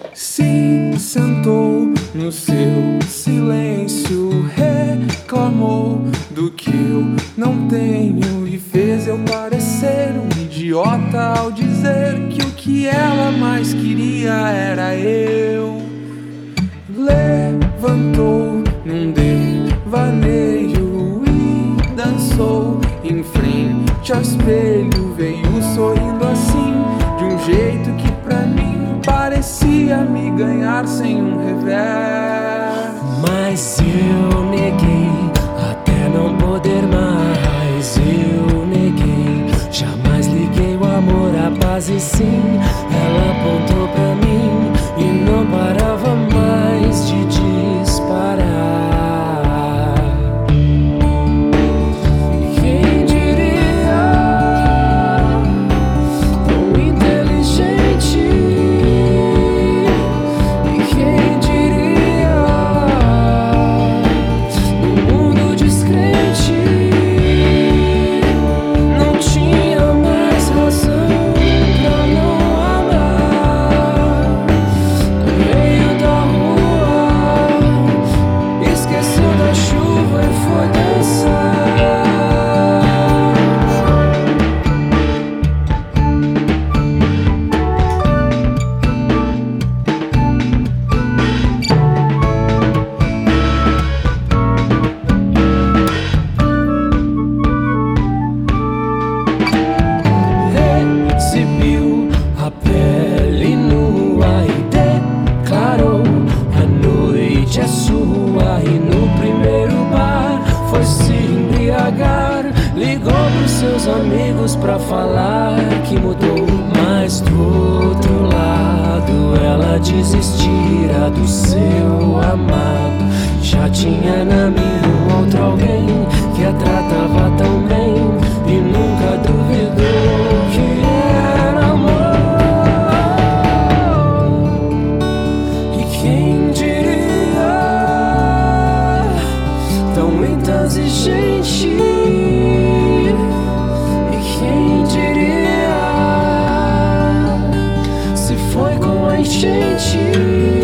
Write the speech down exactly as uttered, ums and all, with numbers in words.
Se sentou no seu silêncio, reclamou do que eu não tenho e fez eu parecer um idiota ao dizer que o que ela mais queria era eu. Levantou num devaneio e dançou em frente ao espelho, veio sorrindo assim, de um jeito que pra mim parecia me ganhar sem um revés. Mas eu neguei até não poder mais. Eu neguei, jamais liguei o amor à paz e sim, ela apontou pra mim e não parava mais de disparar. Quem diria, tão inteligente. E quem diria, no mundo descrente, não tinha mais razão pra não amar. No meio da rua, esqueceu da chuva e foi dançar. Exibiu a pele nua e declarou: a noite é sua. E no primeiro bar foi se embriagar, ligou pros seus amigos pra falar que mudou. Mas do outro lado ela desistira do seu amado, já tinha na mira um outro alguém que a tratava tão bem e nunca duvidou que era amor. E quem diria, tão intransigente. E quem diria, se foi com a enchente.